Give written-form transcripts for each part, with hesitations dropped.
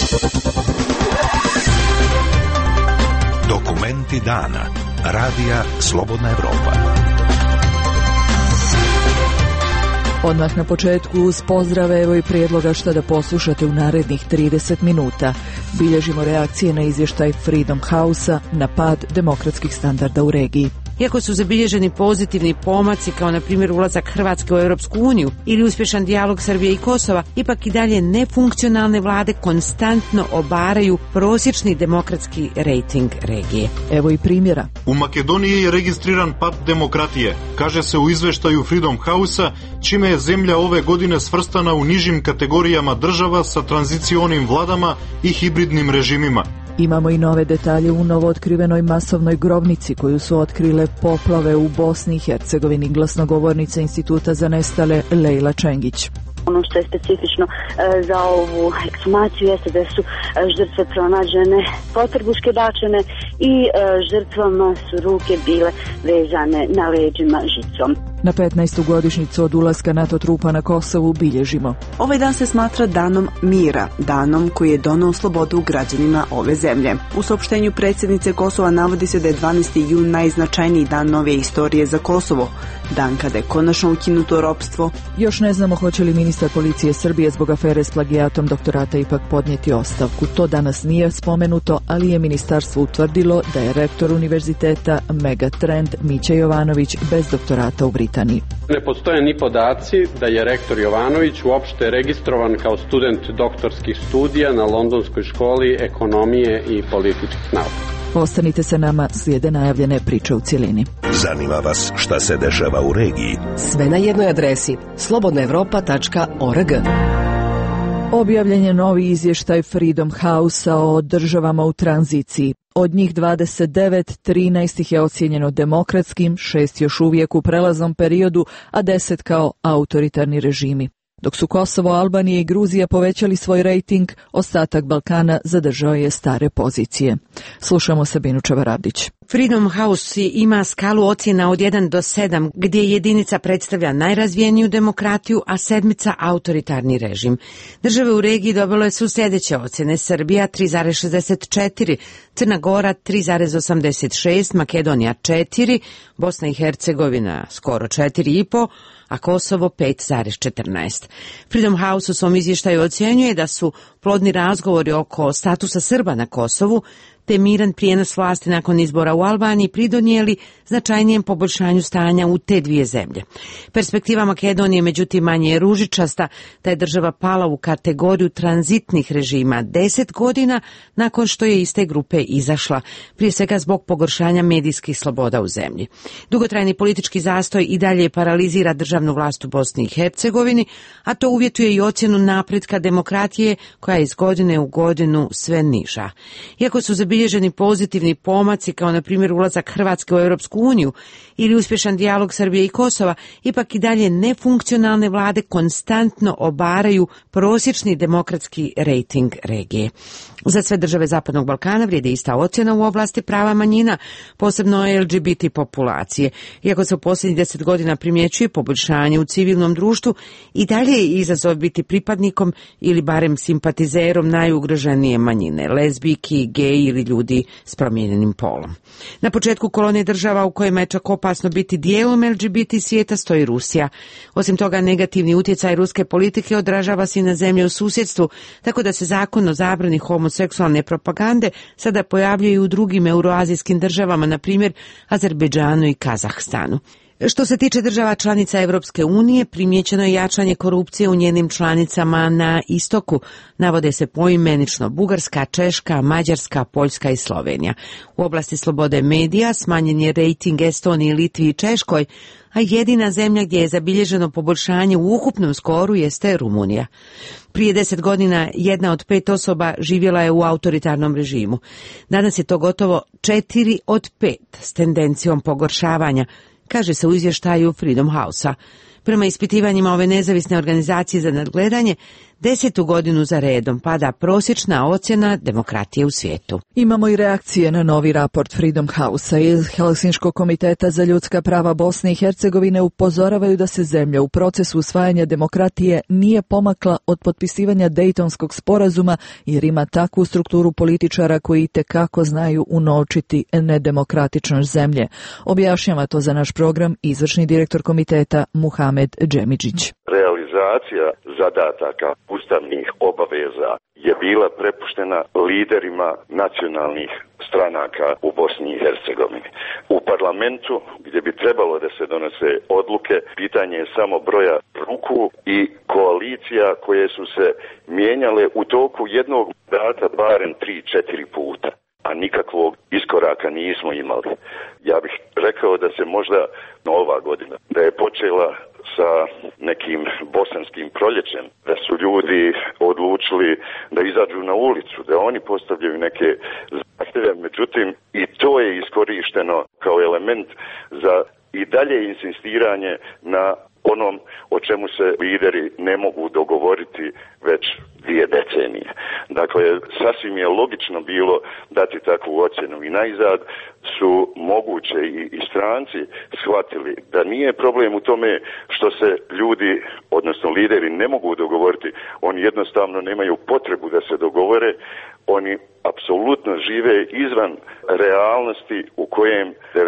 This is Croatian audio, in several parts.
Dokumenti dana. Radija Slobodna Evropa. Odmah na početku uz pozdrave evo i prijedloga što da poslušate u narednih 30 minuta. Bilježimo reakcije na izvještaj Freedom House-a na pad demokratskih standarda u regiji. Iako su zabilježeni pozitivni pomaci kao na primjer ulazak Hrvatske u Europsku uniju ili uspješan dijalog Srbije i Kosova, ipak i dalje nefunkcionalne vlade konstantno obaraju prosječni demokratski rejting regije. Evo i primjera. U Makedoniji je registriran pad demokratije, kaže se u izveštaju Freedom House-a, čime je zemlja ove godine svrstana u nižim kategorijama država sa tranzicionim vladama i hibridnim režimima. Imamo i nove detalje u novootkrivenoj masovnoj grobnici koju su otkrile poplave u Bosni i Hercegovini, glasnogovornica Instituta za nestale Lejla Čengić. Ono što je specifično za ovu ekshumaciju jeste da su žrtve pronađene potrbuške bačene i žrtvama su ruke bile vezane na leđima žicom. Na 15. godišnjicu od ulaska NATO trupa na Kosovu bilježimo. Ovaj dan se smatra danom mira, danom koji je doneo slobodu građanima ove zemlje. U saopštenju predsjednice Kosova navodi se da je 12. jun najznačajniji dan nove istorije za Kosovo, dan kada je konačno ukinuto ropstvo. Još ne znamo hoće li ministar policije Srbije zbog afere s plagijatom doktorata ipak podnijeti ostavku. To danas nije spomenuto, ali je ministarstvo utvrdilo da je rektor univerziteta Megatrend Mića Jovanović bez doktorata u Britaniji. Ne postoje ni podaci da je rektor Jovanović uopšte registrovan kao student doktorskih studija na Londonskoj školi ekonomije i političkih nauka. Ostanite sa nama, slijede najavljene priče u cjelini. Zanima vas šta se dešava u regiji? Sve na jednoj adresi slobodnaevropa.org. Objavljen je novi izvještaj Freedom House-a o državama u tranziciji. Od njih 29, 13 ih je ocijenjeno demokratskim, 6 još uvijek u prelaznom periodu, a 10 kao autoritarni režimi. Dok su Kosovo, Albanija i Gruzija povećali svoj rejting, ostatak Balkana zadržao je stare pozicije. Slušamo Sabinu Čavaradić. Freedom House ima skalu ocjena od 1 do 7, gdje jedinica predstavlja najrazvijeniju demokratiju, a 7 autoritarni režim. Države u regiji dobile su sljedeće ocjene: Srbija 3,64, Crna Gora 3,86, Makedonija 4, Bosna i Hercegovina skoro 4,5, a Kosovo 5,14. Freedom House u svom izvještaju ocjenjuje da su plodni razgovori oko statusa Srba na Kosovu te miran prijenos vlasti nakon izbora u Albaniji pridonijeli značajnijem poboljšanju stanja u te dvije zemlje. Perspektiva Makedonije međutim manje je ružičasta, da je država pala u kategoriju tranzitnih režima 10 godina nakon što je iz te grupe izašla, prije svega zbog pogoršanja medijskih sloboda u zemlji. Dugotrajni politički zastoj i dalje paralizira državnu vlast u Bosni i Hercegovini, a to uvjetuje i ocjenu napretka demokratije koja je iz godine u godinu sve niža. Iako su zabilježeni pozitivni pomaci kao na primjer ulazak Hrvatske u Europsku uniju ili uspješan dijalog Srbije i Kosova, ipak i dalje nefunkcionalne vlade konstantno obaraju prosječni demokratski rejting regije. Za sve države Zapadnog Balkana vrijedi ista ocjena u oblasti prava manjina, posebno LGBT populacije. Iako se u posljednjih 10 godina primjećuje poboljšanje u civilnom društvu, i dalje je izazov biti pripadnikom ili barem simpatizerom najugroženije manjine, lezbijki, geji ili ljudi s promijenjenim polom. Na početku kolonije država u kojima je čak opasno biti dijelom LGBT svijeta stoji Rusija. Osim toga, negativni utjecaj ruske politike odražava se i na zemlje u susjedstvu, tako da se zakon o zabrani homoseksualne propagande sada pojavljuje i u drugim euroazijskim državama, na primjer Azerbejdžanu i Kazahstanu. Što se tiče država članica Europske unije, primijećeno je jačanje korupcije u njenim članicama na istoku. Navode se poimenično Bugarska, Češka, Mađarska, Poljska i Slovenija. U oblasti slobode medija smanjen je rejting Estoniji, Litvi i Češkoj, a jedina zemlja gdje je zabilježeno poboljšanje u ukupnom skoru jeste Rumunija. Prije 10 godina 1 od 5 osoba živjela je u autoritarnom režimu. Danas je to gotovo 4 od 5 s tendencijom pogoršavanja, kaže se u izvještaju Freedom House-a. Prema ispitivanjima ove nezavisne organizacije za nadgledanje, 10. godinu za redom pada prosječna ocjena demokratije u svijetu. Imamo i reakcije na novi raport Freedom House-a iz Helsinškog komiteta za ljudska prava Bosne i Hercegovine upozoravaju da se zemlja u procesu usvajanja demokratije nije pomakla od potpisivanja Dejtonskog sporazuma jer ima takvu strukturu političara koji itekako znaju unovčiti nedemokratičnost zemlje. Objašnjava to za naš program izvršni direktor komiteta Muhamed Džemidžić. Realizacija zadataka ustavnih obaveza je bila prepuštena liderima nacionalnih stranaka u Bosni i Hercegovini. U parlamentu, gdje bi trebalo da se donose odluke, pitanje je samo broja ruku i koalicija koje su se mijenjale u toku jednog mandata barem 3-4 puta, a nikakvog iskoraka nismo imali. Ja bih rekao da se možda ova godina, da je počela sa nekim bosanskim proljećem, da su ljudi odlučili da izađu na ulicu, da oni postavljaju neke zahtjeve, međutim i to je iskorišteno kao element za i dalje insistiranje na onom o čemu se lideri ne mogu dogovoriti već 2 decenije. Dakle, sasvim je logično bilo dati takvu ocjenu i najzad su moguće i stranci shvatili da nije problem u tome što se ljudi, odnosno lideri, ne mogu dogovoriti. Oni jednostavno nemaju potrebu da se dogovore. Oni apsolutno žive izvan realnosti u kojem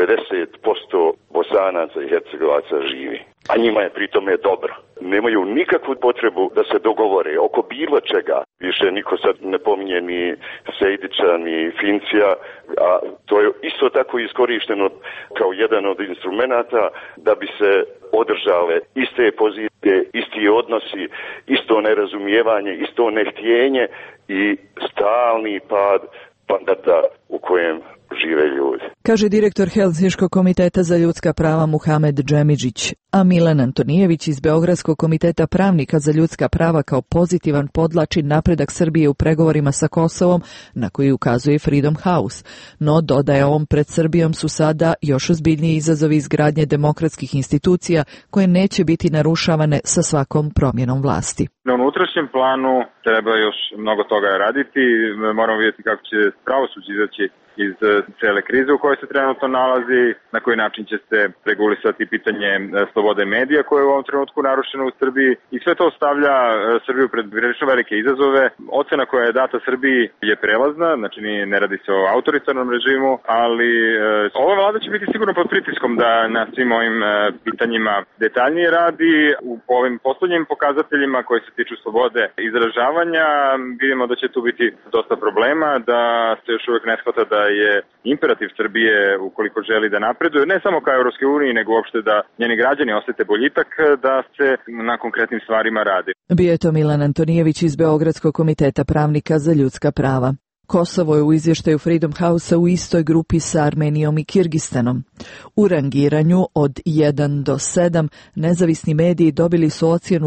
90% Bosanaca i Hercegovaca živi. A njima je pri tome dobro. Nemaju nikakvu potrebu da se dogovore oko bilo čega. Više niko sad ne pominje ni Sejdića, ni Fincija, a to je isto tako iskorišteno kao jedan od instrumenata da bi se održale iste pozicije, isti odnosi, isto nerazumijevanje, isto nehtjenje i stalni pad standarda u kojem žive ljudi. Kaže direktor Helsinškog komiteta za ljudska prava Muhamed Džemidžić, a Milan Antonijević iz Beogradskog komiteta pravnika za ljudska prava kao pozitivan podlači napredak Srbije u pregovorima sa Kosovom, na koji ukazuje Freedom House. No, dodaje on, pred Srbijom su sada još ozbiljniji izazovi izgradnje demokratskih institucija koje neće biti narušavane sa svakom promjenom vlasti. Na unutrašnjem planu treba još mnogo toga raditi. Moramo vidjeti kako će pravosuđe izaći iz cele krize u kojoj se trenutno nalazi, na koji način će se regulisati pitanje slobode medija koje je u ovom trenutku narušeno u Srbiji i sve to stavlja Srbiju pred prilično velike izazove. Ocena koja je data Srbiji je prelazna, znači ne radi se o autoritarnom režimu, ali ova vlada će biti sigurno pod pritiskom da na svim ovim pitanjima detaljnije radi. U ovim poslednjim pokazateljima koji se tiču slobode izražavanja vidimo da će tu biti dosta problema, da se još uvijek ne shvata da je imperativ Srbije, ukoliko želi da napreduje, ne samo ka Europskoj uniji, nego uopšte da njeni građani osete boljitak, da se na konkretnim stvarima radi. Bio je to Milan Antonijević iz Beogradskog komiteta pravnika za ljudska prava. Kosovo je u izvještaju Freedom House-a u istoj grupi sa Armenijom i Kirgistanom. U rangiranju od 1 do 7 nezavisni mediji dobili su ocjenu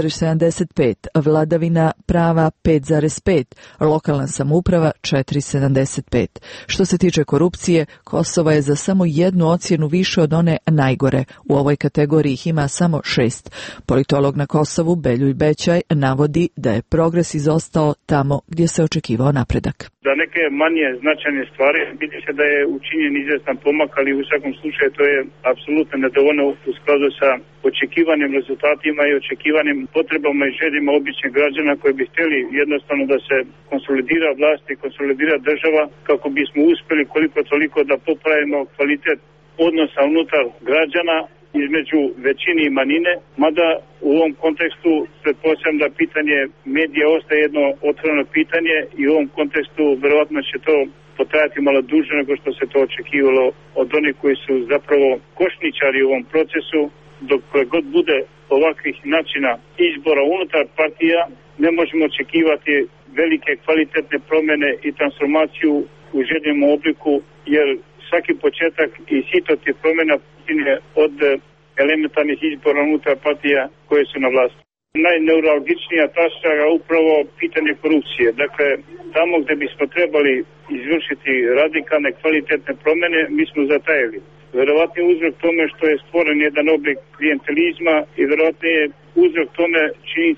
5,75, vladavina prava 5,5, lokalna samouprava 4,75. Što se tiče korupcije, Kosovo je za samo jednu ocjenu više od one najgore. U ovoj kategoriji ih ima samo 6. Politolog na Kosovu Beljuj Bećaj navodi da je progres izostao tamo gdje se očekivao napredak. Za neke manje značajne stvari vidi se da je učinjen izvjestan pomak, ali u svakom slučaju to je apsolutno nedovoljno u skladu sa očekivanim rezultatima i očekivanim potrebama i željama običnih građana koji bi htjeli jednostavno da se konsolidira vlast i konsolidira država kako bismo uspjeli koliko toliko da popravimo kvalitet odnosa unutar građana između većine i manjine, mada u ovom kontekstu pretpostavljam da pitanje medija ostaje jedno otvoreno pitanje i u ovom kontekstu verovatno će to potrajati malo duže nego što se to očekivalo od onih koji su zapravo košničari u ovom procesu. Dok god bude ovakvih načina izbora unutar partija, ne možemo očekivati velike kvalitetne promjene i transformaciju u željenom obliku, jer svaki početak i sito tih promjena od elementarnih izbora unutar partija koje su na vlasti. Najneuralgičnija tačka je upravo pitanje korupcije. Dakle, tamo gdje bismo trebali izvršiti radikalne kvalitetne promjene, mi smo zatajili. Verovatno je uzrok tome što je stvoren jedan oblik klijentelizma i verovatno je uzrok tome činjenica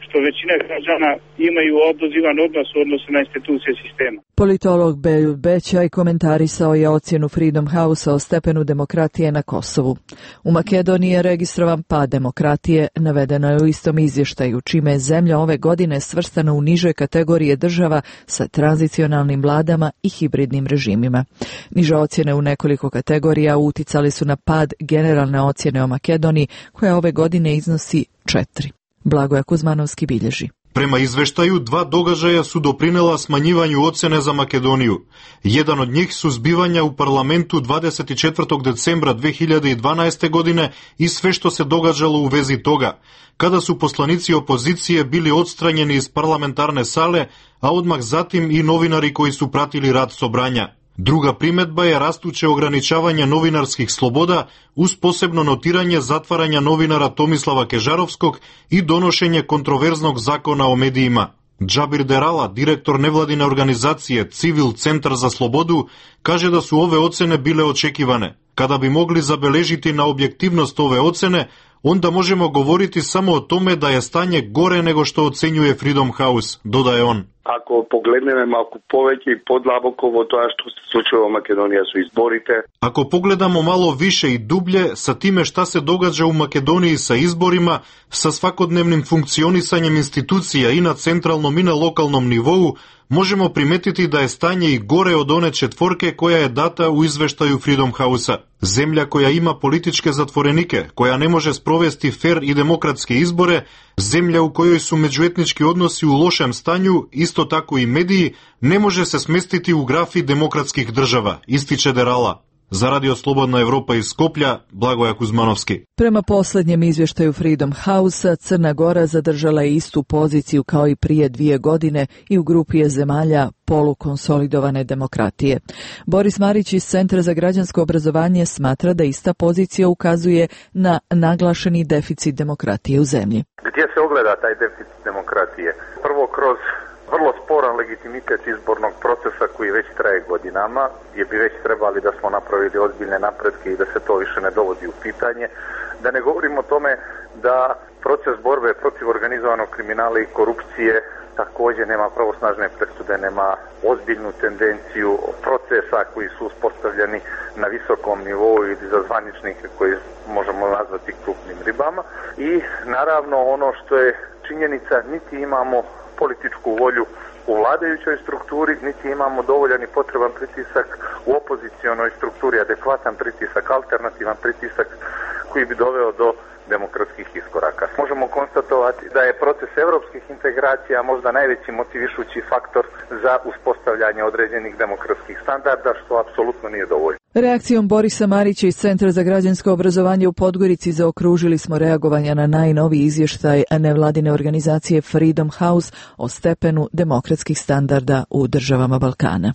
što većina građana imaju odozivan odnos u odnosu na institucije sistema. Politolog Beljut Bećaj komentarisao je ocjenu Freedom House-a o stepenu demokratije na Kosovu. U Makedoniji je registrovan pad demokratije, navedeno je u istom izvještaju, čime je zemlja ove godine svrstana u niže kategorije država sa tranzicionalnim vladama i hibridnim režimima. Niže ocjene u nekoliko kategorija uticali su na pad generalne ocjene o Makedoniji, koja ove godine iznosi 4. Blagoja Kuzmanovski bilježi. Prema izveštaju, 2 događaja su doprinela smanjivanju ocene za Makedoniju. Jedan od njih su zbivanja u parlamentu 24. decembra 2012. godine i sve što se događalo u vezi toga, kada su poslanici opozicije bili odstranjeni iz parlamentarne sale, a odmah zatim i novinari koji su pratili rad sobranja. Druga primedba je rastuće ograničavanje novinarskih sloboda uz posebno notiranje zatvaranja novinara Tomislava Kežarovskog i donošenje kontroverznog zakona o medijima. Džabir Derala, direktor nevladine organizacije Civil Centar za slobodu, kaže da su ove ocene bile očekivane. Kada bi mogli zabeležiti na objektivnost ove ocene, onda možemo govoriti samo o tome da je stanje gore nego što ocenjuje Freedom House, dodaje on. Ako poglednemo, ako poveći podlabokovo to što se slučajeva Makedonija su izborite. Ako pogledamo malo više i dublje sa time šta se događa u Makedoniji sa izborima, sa svakodnevnim funkcionisanjem institucija i na centralnom i na lokalnom nivou, možemo primetiti da je stanje i gore od one 4 koja je data u izveštaju Freedom House-a. Zemlja koja ima političke zatvorenike, koja ne može sprovesti fer i demokratske izbore, zemlja u kojoj su međuetnički odnosi u lošem stanju, isto tako i mediji, ne može se smestiti u grafi demokratskih država, ističe Derala. Za Radio Slobodna Evropa iz Skoplja, Blagoja Kuzmanovski. Prema posljednjem izvještaju Freedom House-a, Crna Gora zadržala je istu poziciju kao i prije 2 godine i u grupi je zemalja polukonsolidovane demokratije. Boris Marić iz Centra za građansko obrazovanje smatra da ista pozicija ukazuje na naglašeni deficit demokratije u zemlji. Gdje se ogleda taj deficit demokratije? Prvo kroz vrlo sporan legitimitet izbornog procesa koji već traje godinama, gdje bi već trebali da smo napravili ozbiljne napretke i da se to više ne dovodi u pitanje. Da ne govorimo o tome da proces borbe protiv organizovanog kriminala i korupcije također nema pravosnažne presude, nema ozbiljnu tendenciju procesa koji su uspostavljeni na visokom nivou ili za zvaničnike koji možemo nazvati krupnim ribama. I naravno ono što je činjenica, niti imamo političku volju u vladajućoj strukturi, niti imamo dovoljan i potreban pritisak u opozicionoj strukturi, adekvatan pritisak, alternativan pritisak koji bi doveo do demokratskih iskoraka. Možemo konstatovati da je proces europskih integracija možda najveći motivišući faktor za uspostavljanje određenih demokratskih standarda, što apsolutno nije dovoljno. Reakcijom Borisa Marića iz Centra za građansko obrazovanje u Podgorici zaokružili smo reagovanja na najnoviji izvještaj nevladine organizacije Freedom House o stepenu demokratskih standarda u državama Balkana.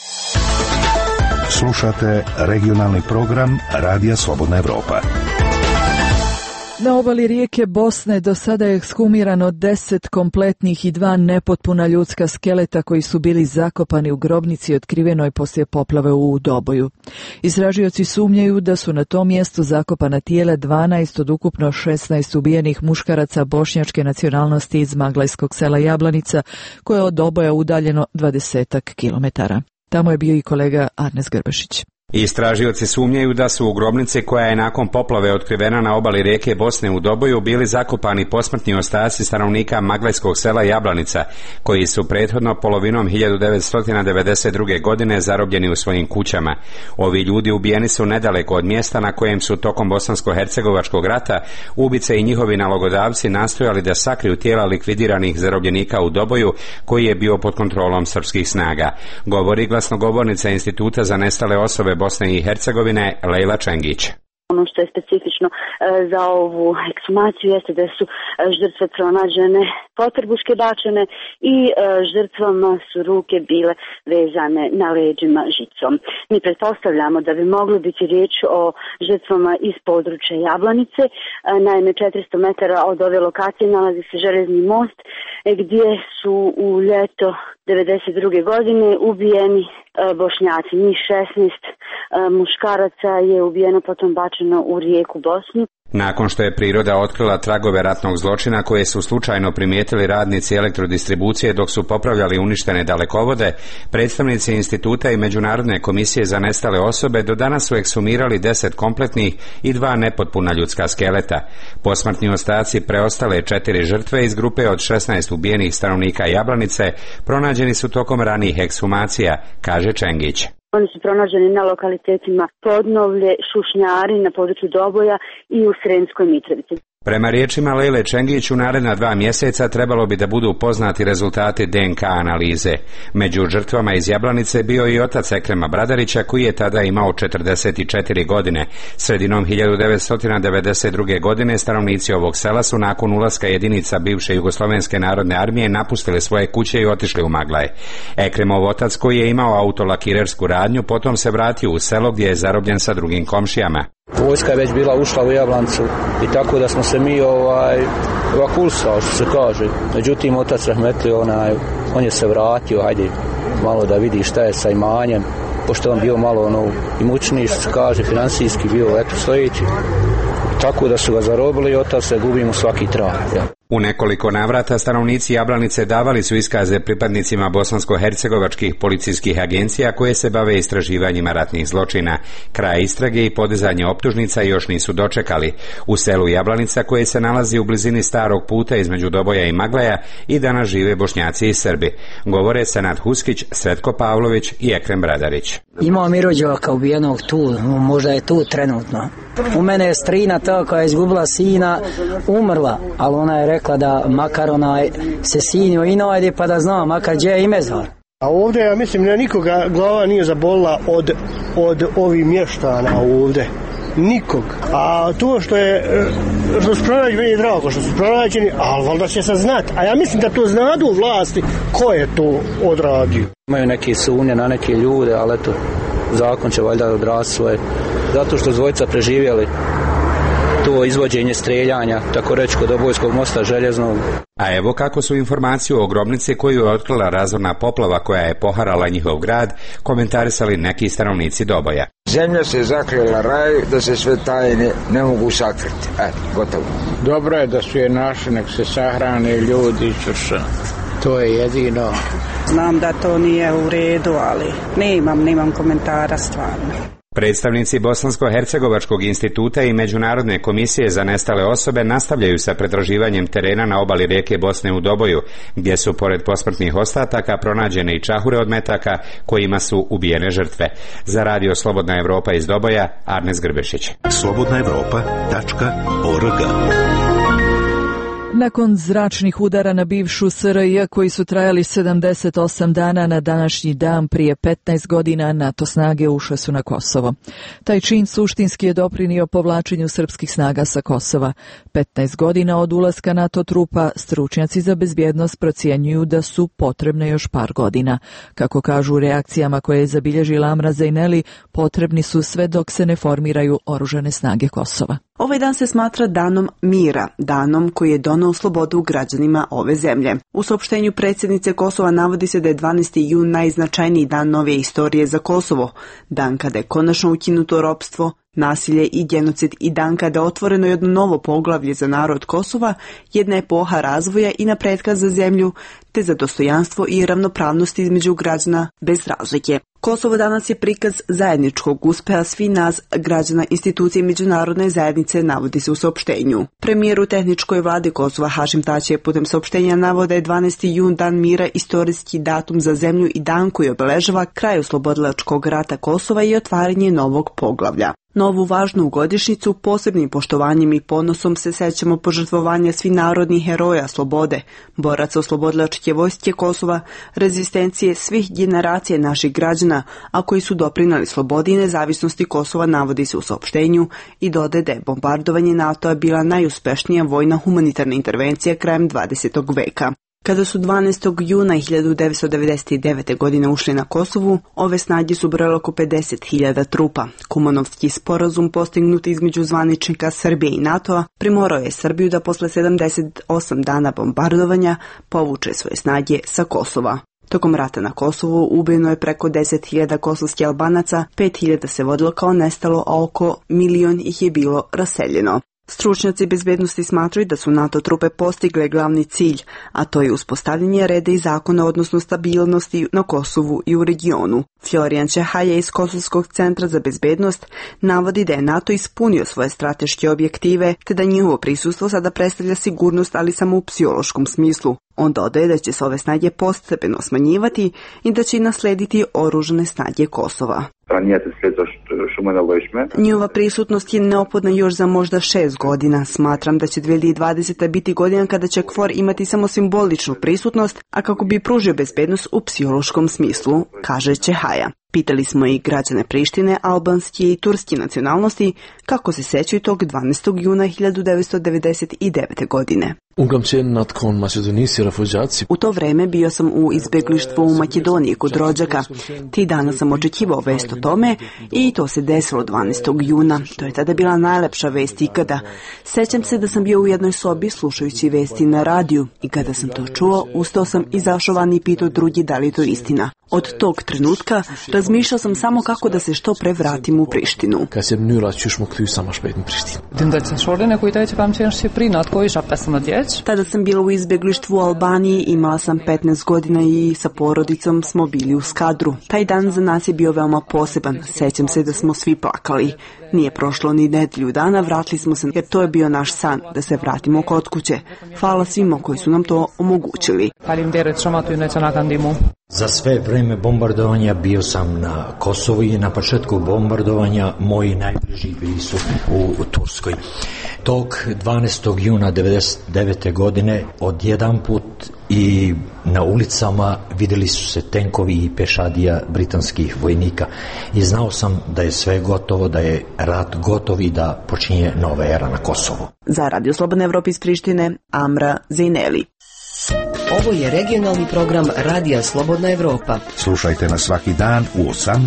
Slušate regionalni program Radija Slobodna Evropa. Na obali rijeke Bosne do sada je ekshumirano 10 kompletnih i 2 nepotpuna ljudska skeleta koji su bili zakopani u grobnici otkrivenoj poslije poplave u Doboju. Istražioci sumnjaju da su na tom mjestu zakopana tijela 12 od ukupno 16 ubijenih muškaraca bošnjačke nacionalnosti iz maglajskog sela Jablanica, koje je od Doboja udaljeno 20 kilometara. Tamo je bio i kolega Arnes Grbešić. Istražioci sumnjaju da su u grobnici koja je nakon poplave otkrivena na obali rijeke Bosne u Doboju bili zakopani posmrtni ostaci stanovnika maglajskog sela Jablanica, koji su prethodno polovinom 1992. godine zarobljeni u svojim kućama. Ovi ljudi ubijeni su nedaleko od mjesta na kojem su tokom bosansko-hercegovačkog rata ubice i njihovi nalogodavci nastojali da sakriju tijela likvidiranih zarobljenika u Doboju, koji je bio pod kontrolom srpskih snaga. Govori glasnogovornica Instituta za nestale osobe Bosne i Hercegovine Lejla Čengić. Ono što je specifično za ovu ekshumaciju jeste da su žrtve pronađene potrbuške bačene i žrtvama su ruke bile vezane na leđima žicom. Mi pretpostavljamo da bi moglo biti riječ o žrtvama iz područja Jablanice. Naime, 400 metara od ove lokacije nalazi se železni most gdje su u ljeto 1992. godine ubijeni Bošnjaci. Njih 16 muškaraca je ubijeno, potom bačeno u rijeku Bosnu. Nakon što je priroda otkrila tragove ratnog zločina koje su slučajno primijetili radnici elektrodistribucije dok su popravljali uništene dalekovode, predstavnici instituta i Međunarodne komisije za nestale osobe do danas su ekshumirali 10 kompletnih i 2 nepotpuna ljudska skeleta. Posmrtni ostaci preostale 4 žrtve iz grupe od 16 ubijenih stanovnika Jablanice pronađeni su tokom ranijih ekshumacija, kaže Čengić. Oni su pronađeni na lokalitetima Podnovlje, Šušnjari na području Doboja i u Sremskoj Mitrovici. Prema riječima Lejle Čengić, u naredna 2 mjeseca trebalo bi da budu poznati rezultati DNK analize. Među žrtvama iz Jablanice bio i otac Ekrema Bradarića, koji je tada imao 44 godine. Sredinom 1992. godine stanovnici ovog sela su nakon ulaska jedinica bivše Jugoslovenske narodne armije napustili svoje kuće i otišli u Maglaje. Ekremov otac, koji je imao autolakirersku radnju, potom se vratio u selo gdje je zarobljen sa drugim komšijama. Vojska je već bila ušla u Jablanicu i tako da smo se mi evakuisali, što se kaže. Međutim, otac Rahmetli, on je se vratio, hajde malo da vidi šta je sa imanjem, pošto on bio malo imućniji, što se kaže, financijski bio stojeći. Tako da su ga zarobili i otac se gubimo svaki trag. Ja. U nekoliko navrata stanovnici Jablanice davali su iskaze pripadnicima bosansko-hercegovačkih policijskih agencija koje se bave istraživanjima ratnih zločina. Kraj istrage i podizanje optužnica još nisu dočekali. U selu Jablanica, koje se nalazi u blizini starog puta između Doboja i Maglaja, i danas žive Bošnjaci i Srbi. Govore Senad Huskić, Sretko Pavlović i Ekrem Bradarić. Imao mi rođaka ubijenog tu, možda je tu trenutno. U mene je strina ta koja je izgubila sina, umrla, ali ona je rekla da makar se sinjo i najde pa da zna makar gdje je i mezar. A ovdje, ja mislim, nikoga glava nije zabolila od ovih mještana ovdje. Nikog. A to što su pronađeni, meni je drago što su pronađeni, ali valjda će se znati. A ja mislim da to znadu u vlasti ko je to odradio. Imaju neke sumnje na neke ljude, ali eto, zakon će valjda odrasti svoje. Zato što dvojica preživjeli to izvođenje streljanja, tako reći, kod Dobojskog mosta željeznog. A evo kako su informaciju o grobnici koju je otkrila razorna poplava koja je poharala njihov grad komentarisali neki stanovnici Doboja. Zemlja se zaklela raju da se sve tajne ne mogu sakriti. Gotovo. Dobro je da su je našli, nek se sahrane ljudi, to je jedino. Znam da to nije u redu, ali nemam komentara stvarno. Predstavnici Bosansko-hercegovačkog instituta i Međunarodne komisije za nestale osobe nastavljaju sa pretraživanjem terena na obali rijeke Bosne u Doboju, gdje su pored posmrtnih ostataka pronađene i čahure od metaka kojima su ubijene žrtve. Za radio Slobodna Evropa iz Doboja, Arnes Grbešić. slobodnaevropa.org. Nakon zračnih udara na bivšu SRJ koji su trajali 78 dana, na današnji dan prije 15 godina NATO snage ušle su na Kosovo. Taj čin suštinski je doprinio povlačenju srpskih snaga sa Kosova. 15 godina od ulaska NATO trupa stručnjaci za bezbjednost procjenjuju da su potrebne još par godina. Kako kažu u reakcijama koje je zabilježila Amra Zejneli, potrebni su sve dok se ne formiraju oružane snage Kosova. Ovaj dan se smatra danom mira, danom koji je doneo slobodu građanima ove zemlje. U saopštenju predsjednice Kosova navodi se da je 12. jun najznačajniji dan nove istorije za Kosovo, dan kada je konačno ukinuto ropstvo, nasilje i genocid i dan kada je otvoreno jedno novo poglavlje za narod Kosova, jedna epoha razvoja i napretka za zemlju, te za dostojanstvo i ravnopravnost između građana bez razlike. Kosovo danas je prikaz zajedničkog uspeha svih nas, građana, institucije i međunarodne zajednice, navodi se u saopštenju. Premijer u tehničkoj vladi Kosova Hašim Tači je putem saopštenja navode je 12. jun dan mira istorijski datum za zemlju i dan koji obeležava kraj oslobodilačkog rata Kosova i otvaranje novog poglavlja. Novu važnu godišnjicu posebnim poštovanjem i ponosom se sećamo požrtvovanja svih narodnih heroja slobode, boraca oslobodilačke vojske Kosova, rezistencije svih generacija naših građana, a koji su doprinali slobodi i nezavisnosti Kosova, navodi se u saopštenju i dodaje da je bombardovanje NATO-a bila najuspešnija vojna humanitarna intervencija krajem 20. veka. Kada su 12. juna 1999. godine ušli na Kosovu, ove snage su brojale oko 50.000 trupa. Kumanovski sporazum postignut između zvaničnika Srbije i NATO-a primorao je Srbiju da posle 78 dana bombardovanja povuče svoje snage sa Kosova. Tokom rata na Kosovu ubijeno je preko 10.000 kosovskih Albanaca, 5.000 se vodilo kao nestalo, a oko 1.000.000 ih je bilo raseljeno. Stručnjaci bezbednosti smatraju da su NATO trupe postigle glavni cilj, a to je uspostavljanje reda i zakona, odnosno stabilnosti na Kosovu i u regionu. Florian Čehaja iz Kosovskog centra za bezbednost navodi da je NATO ispunio svoje strateške objektive, te da njihovo prisustvo sada predstavlja sigurnost, ali samo u psihološkom smislu. On dodaje da će se ove snage postepeno smanjivati i da će i naslediti oružane snage Kosova. Njihova prisutnost je neophodna još za možda 6 godina. Smatram da će 2020. biti godina kada će KFOR imati samo simboličnu prisutnost, a kako bi pružio bezbednost u psihološkom smislu, kaže Čehaja. Pitali smo i građane Prištine, albanske i turske nacionalnosti kako se sećaju tog 12. juna 1999. godine. U to vreme bio sam u izbeglištvu u Makedoniji kod rođaka. 3 dana sam očekivao vest o tome i to se desilo 12. juna. To je tada bila najlepša vest ikada. Sećam se da sam bio u jednoj sobi slušajući vesti na radiju i kada sam to čuo, ustao sam, izašao van i pitao drugi da li je to istina. Od tog trenutka razmišljao sam samo kako da se što pre vratim u Prištinu. Tada sam bila u izbeglištvu u Albaniji, imala sam 15 godina i sa porodicom smo bili u Skadru. Taj dan za nas je bio veoma poseban. Sećam se da smo svi plakali. Nije prošlo ni nedelju dana, vratili smo se jer to je bio naš san, da se vratimo kod kuće. Hvala svima koji su nam to omogućili. Za sve vreme bombardovanja bio sam na Kosovu i na početku bombardovanja moji najbliži bili su u Turskoj. Tog 12. juna 1999. godine odjedan put i na ulicama vidjeli su se tenkovi i pešadija britanskih vojnika i znao sam da je sve gotovo, da je rat gotov i da počinje nova era na Kosovu. Za Radio Slobodne Evrope iz Prištine, Amra Zejneli. Ovo je regionalni program Radija Slobodna Evropa. Slušajte nas svaki dan u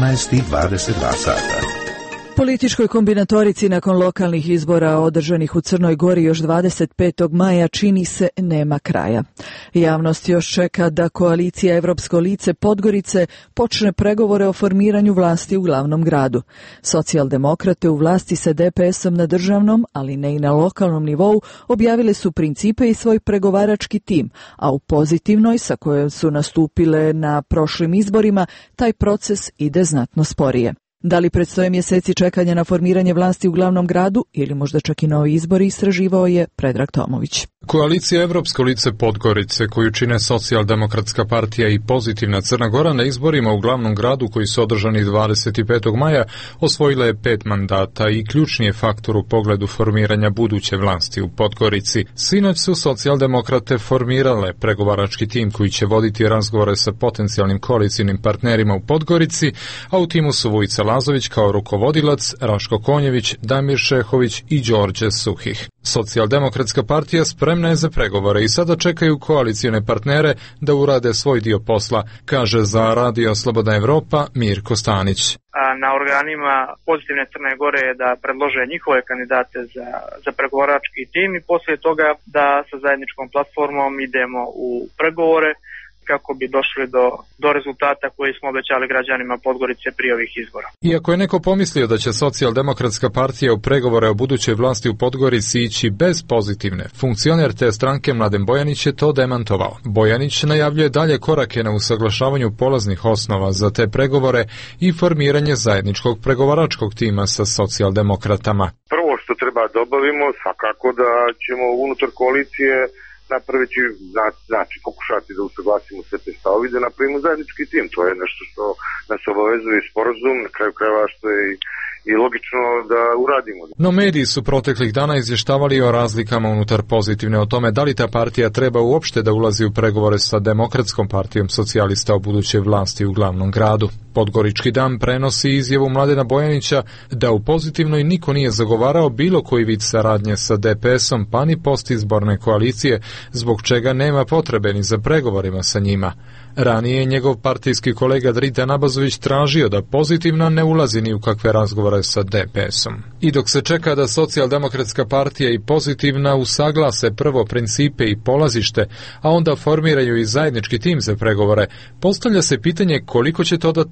18:22 sata. Političkoj kombinatorici nakon lokalnih izbora održanih u Crnoj Gori još 25. maja čini se nema kraja. Javnost još čeka da koalicija Evropsko lice Podgorice počne pregovore o formiranju vlasti u glavnom gradu. Socijaldemokrate u vlasti sa DPS-om na državnom, ali ne i na lokalnom nivou, objavile su principe i svoj pregovarački tim, a u pozitivnoj, sa kojom su nastupile na prošlim izborima, taj proces ide znatno sporije. Da li predstoje mjeseci čekanja na formiranje vlasti u glavnom gradu ili možda čak i novi izbori, istraživao je Predrag Tomović. Koalicija Evropsko lice Podgorice, koju čine Socijaldemokratska partija i Pozitivna Crna Gora, na izborima u glavnom gradu koji su održani 25. maja osvojila je 5 mandata i ključni je faktor u pogledu formiranja buduće vlasti u Podgorici. Sinoć su socijaldemokrate formirale pregovarački tim koji će voditi razgovore sa potencijalnim koalicijnim partnerima u Podgorici, a u timu su Vojica Lazović kao rukovodilac, Raško Konjević, Damir Šehović i Đorđe Suhih. Socijaldemokratska partija spremna je za pregovore i sada čekaju koalicijne partnere da urade svoj dio posla, kaže za Radio Slobodna Evropa Mirko Stanić. Na organima Pozitivne Crne Gore je da predlože njihove kandidate za pregovarački tim i poslije toga da sa zajedničkom platformom idemo u pregovore kako bi došli do rezultata koji smo obećali građanima Podgorice prije ovih izbora. Iako je neko pomislio da će Socijaldemokratska partija u pregovore o budućoj vlasti u Podgorici ići bez Pozitivne, funkcioner te stranke Mladen Bojanić je to demantovao. Bojanić najavljuje dalje korake na usaglašavanju polaznih osnova za te pregovore i formiranje zajedničkog pregovaračkog tima sa socijaldemokratama. Prvo što treba da obavimo, svakako da ćemo unutar koalicije napraviti, znači pokušati da usaglasimo sve te stavove i da napravimo zajednički tim. To je nešto što nas obavezuje sporazum, na kraju krajeva što je i logično da uradimo. No mediji su proteklih dana izvještavali o razlikama unutar Pozitivne, o tome da li ta partija treba uopšte da ulazi u pregovore sa Demokratskom partijom socijalista o budućoj vlasti u glavnom gradu. Podgorički dan prenosi izjavu Mladena Bojanića da u Pozitivnoj niko nije zagovarao bilo koji vid saradnje sa DPS-om pa ni postizborne koalicije, zbog čega nema potrebe ni za pregovorima sa njima. Ranije je njegov partijski kolega Dritan Abazović tražio da Pozitivna ne ulazi ni u kakve razgovore sa DPS-om. I dok se čeka da Socijaldemokratska partija i Pozitivna usaglase prvo principe i polazište, a onda formiraju i zajednički tim za pregovore, postavlja se pitanje koliko će to da traje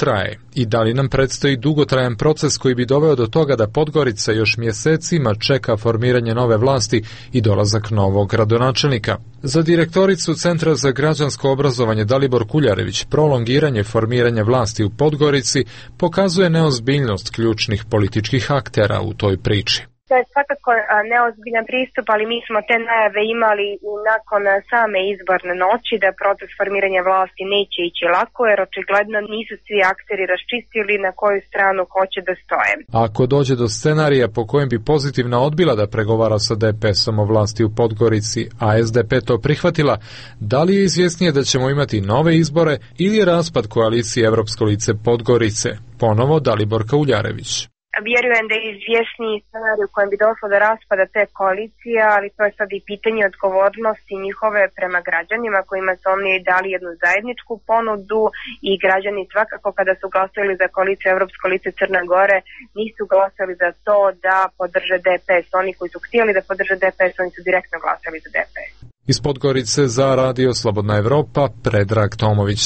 traje i da li nam predstoji dugotrajan proces koji bi doveo do toga da Podgorica još mjesecima čeka formiranje nove vlasti i dolazak novog gradonačelnika. Za direktoricu Centra za građansko obrazovanje Dalibor Kuljarević prolongiranje formiranja vlasti u Podgorici pokazuje neozbiljnost ključnih političkih aktera u toj priči. To je svakako neozbiljan pristup, ali mi smo te najave imali i nakon same izborne noći da proces formiranja vlasti neće ići lako, jer očigledno nisu svi akteri raščistili na koju stranu hoće da stoje. Ako dođe do scenarija po kojem bi pozitivna odbila da pregovara sa DPS-om o vlasti u Podgorici, a SDP to prihvatila, da li je izvjesnije da ćemo imati nove izbore ili je raspad koalicije Evropsko lice Podgorice? Ponovo Dalibor Kuljarević. Vjerujem da je izvjesniji scenarij u kojem bi došlo do raspada te koalicije, ali to je sad i pitanje odgovornosti njihove prema građanima kojima su oni dali jednu zajedničku ponudu i građani svakako kada su glasali za koaliciju Evropsko lice Crne Gore nisu glasali za to da podrže DPS. Oni koji su htjeli da podrže DPS, oni su direktno glasali za DPS. Iz Podgorice za Radio Slobodna Evropa, Predrag Tomović.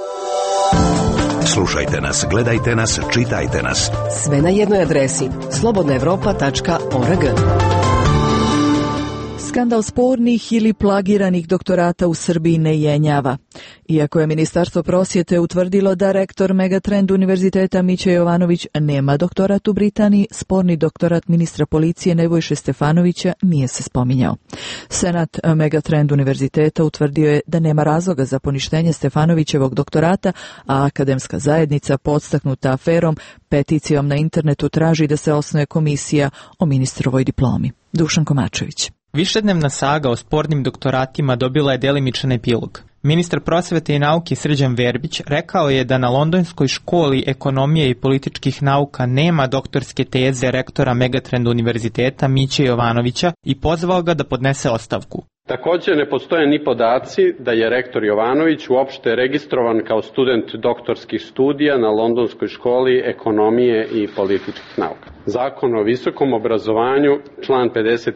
Slušajte nas, gledajte nas, čitajte nas. Sve na jednoj adresi slobodnaevropa.org. Skandal spornih ili plagiranih doktorata u Srbiji ne jenjava. Iako je Ministarstvo prosvjete utvrdilo da rektor Megatrend Univerziteta Mića Jovanović nema doktorat u Britaniji, sporni doktorat ministra policije Nebojše Stefanovića nije se spominjao. Senat Megatrend Univerziteta utvrdio je da nema razloga za poništenje Stefanovićevog doktorata, a akademska zajednica, podstaknuta aferom, peticijom na internetu traži da se osnuje komisija o ministrovoj diplomi. Dušan Komačević. Višednevna saga o spornim doktoratima dobila je delimičan epilog. Ministar prosvete i nauke Srđan Verbić rekao je da na Londonskoj školi ekonomije i političkih nauka nema doktorske teze rektora Megatrend Univerziteta Miće Jovanovića i pozvao ga da podnese ostavku. Također ne postoje ni podaci da je rektor Jovanović uopšte registrovan kao student doktorskih studija na Londonskoj školi ekonomije i političkih nauka. Zakon o visokom obrazovanju, član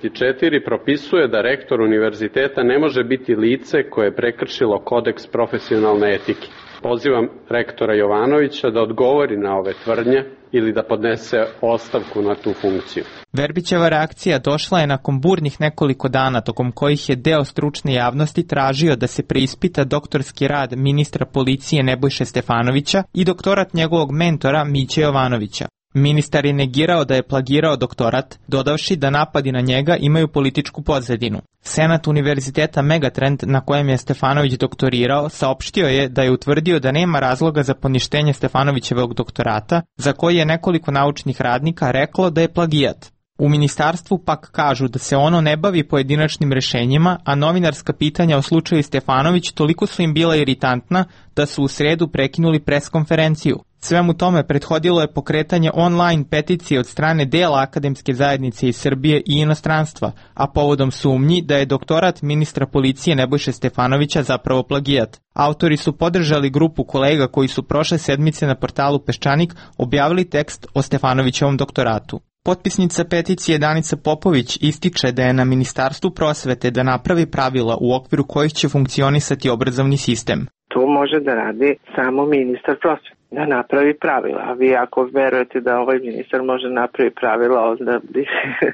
54, propisuje da rektor univerziteta ne može biti lice koje je prekršilo kodeks profesionalne etike. Pozivam rektora Jovanovića da odgovori na ove tvrdnje ili da podnese ostavku na tu funkciju. Verbićeva reakcija došla je nakon burnih nekoliko dana tokom kojih je deo stručne javnosti tražio da se preispita doktorski rad ministra policije Nebojše Stefanovića i doktorat njegovog mentora Miće Jovanovića. Ministar je negirao da je plagirao doktorat, dodavši da napadi na njega imaju političku pozadinu. Senat Univerziteta Megatrend, na kojem je Stefanović doktorirao, saopštio je da je utvrdio da nema razloga za poništenje Stefanovićevog doktorata, za koji je nekoliko naučnih radnika reklo da je plagijat. U ministarstvu pak kažu da se ono ne bavi pojedinačnim rešenjima, a novinarska pitanja o slučaju Stefanović toliko su im bila iritantna da su u sredu prekinuli preskonferenciju. Svemu tome prethodilo je pokretanje online peticije od strane dela akademske zajednice iz Srbije i inostranstva, a povodom sumnji da je doktorat ministra policije Nebojše Stefanovića zapravo plagijat. Autori su podržali grupu kolega koji su prošle sedmice na portalu Peščanik objavili tekst o Stefanovićevom doktoratu. Potpisnica peticije Danica Popović ističe da je na Ministarstvu prosvete da napravi pravila u okviru kojih će funkcionisati obrazovni sistem. To može da radi samo ministar prosvete, da napravi pravila. A vi ako verujete da ovaj ministar može napravi pravila, onda bi...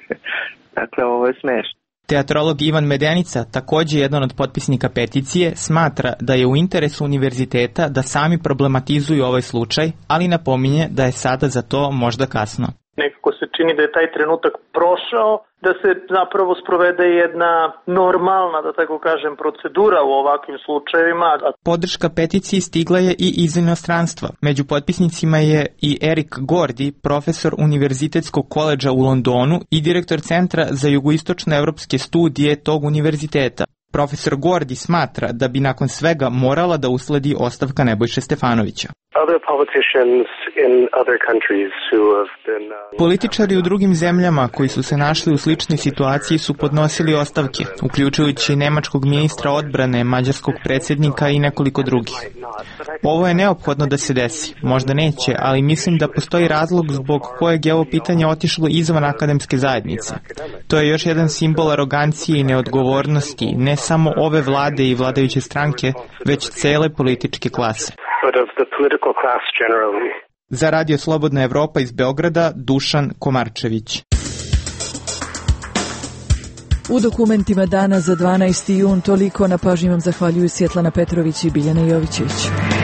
dakle, ovo je smešno. Teatrolog Ivan Medenica, također jedan od potpisnika peticije, smatra da je u interesu univerziteta da sami problematizuju ovaj slučaj, ali napominje da je sada za to možda kasno. Nekako se čini da je taj trenutak prošao, da se zapravo sprovede jedna normalna, da tako kažem, procedura u ovakvim slučajevima. Podrška peticiji stigla je i iz inostranstva. Među potpisnicima je i Erik Gordi, profesor Univerzitetskog koledža u Londonu i direktor Centra za jugoistočnoevropske studije tog univerziteta. Profesor Gordi smatra da bi nakon svega morala da usledi ostavka Nebojše Stefanovića. Političari u drugim zemljama koji su se našli u sličnoj situaciji su podnosili ostavke, uključujući nemačkog ministra odbrane, mađarskog predsjednika i nekoliko drugih. Ovo je neophodno da se desi, možda neće, ali mislim da postoji razlog zbog kojeg je ovo pitanje otišlo izvan akademske zajednice. To je još jedan simbol arogancije i neodgovornosti, ne samo ove vlade i vladajuće stranke, već cele političke klase. Za Radio Slobodna Evropa iz Beograda, Dušan Komarčević. U dokumentima dana za 12. jun toliko, na pažnji vam zahvaljuju Svjetlana Petrović i Biljana Jovićević.